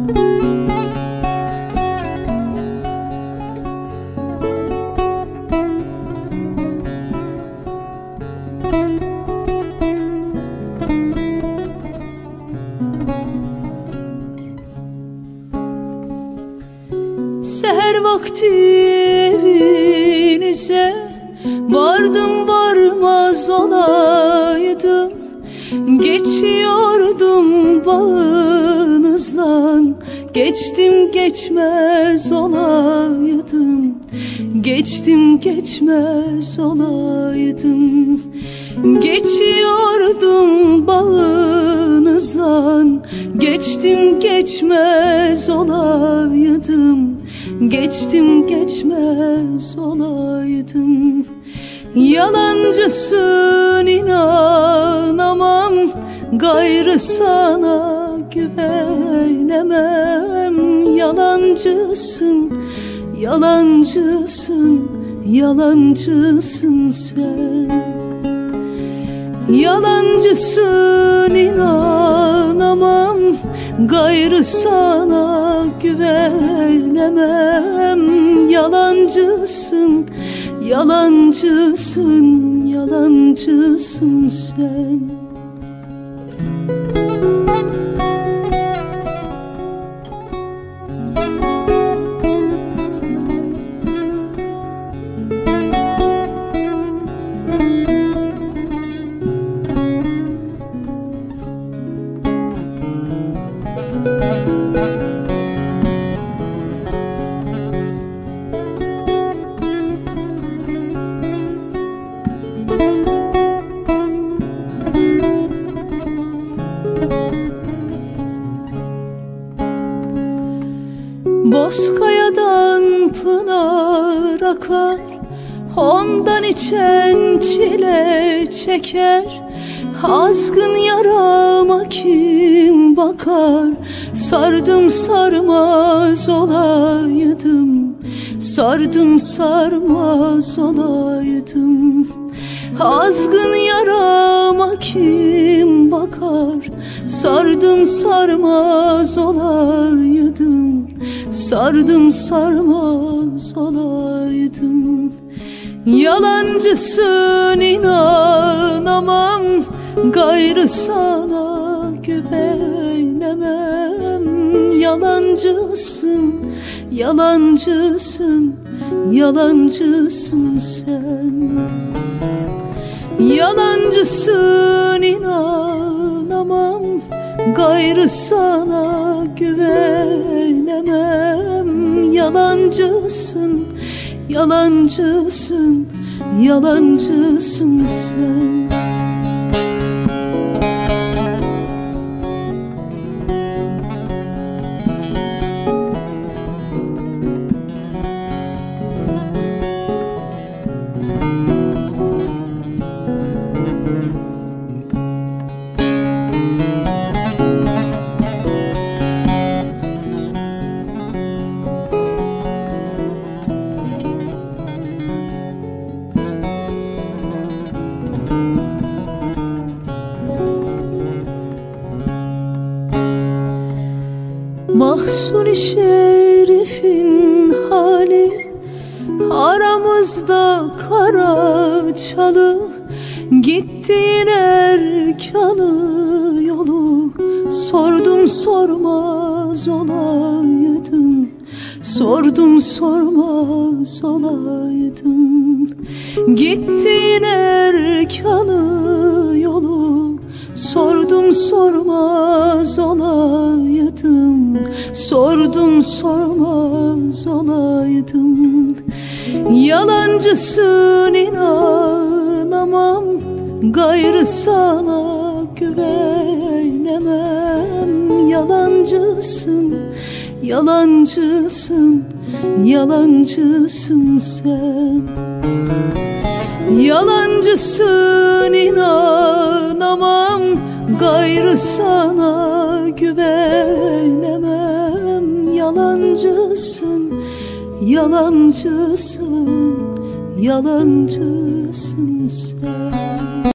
Seher vakti evinize vardım, varmaz olaydım. Geçiyordum bağınızdan, geçtim geçmez olaydım. Geçtim geçmez olaydım. Geçiyordum bağınızdan, geçtim geçmez olaydım. Geçtim geçmez olaydım. Yalancısın, inanamam, gayrı sana güvenemem. Yalancısın, yalancısın, yalancısın sen. Yalancısın, inanamam, gayrı sana güvenemem. Yalancısın, yalancısın, yalancısın sen. Bozkayadan pınar akar, ondan içen çile çeker. Azgın yarama kim bakar? Sardım sarmaz olaydım, sardım sarmaz olaydım. Azgın yarama kim bakar? Sardım sarmaz olaydım, sardım sarmaz olaydım. Yalancısın, inanamam, gayrı sana güvenemem. Yalancısın, yalancısın, yalancısın sen. Yalancısın, inanamam, gayrı sana güvenemem. Yalancısın, yalancısın, yalancısın sen. Mahsuni Şerif'in hali, aramızda kara çalı. Gittiğin erkanı yolu, sordum sormaz olaydım, sordum sormaz olaydım. Gittiğin erkanı yolu, sordum sormaz olaydım, sordum sormaz olaydım. Yalancısın, inanamam, gayrı sana güvenemem. Yalancısın, yalancısın, yalancısın sen. Yalancısın, inanamam, gayrı sana güvenemem. Yalancısın, yalancısın, yalancısın sen.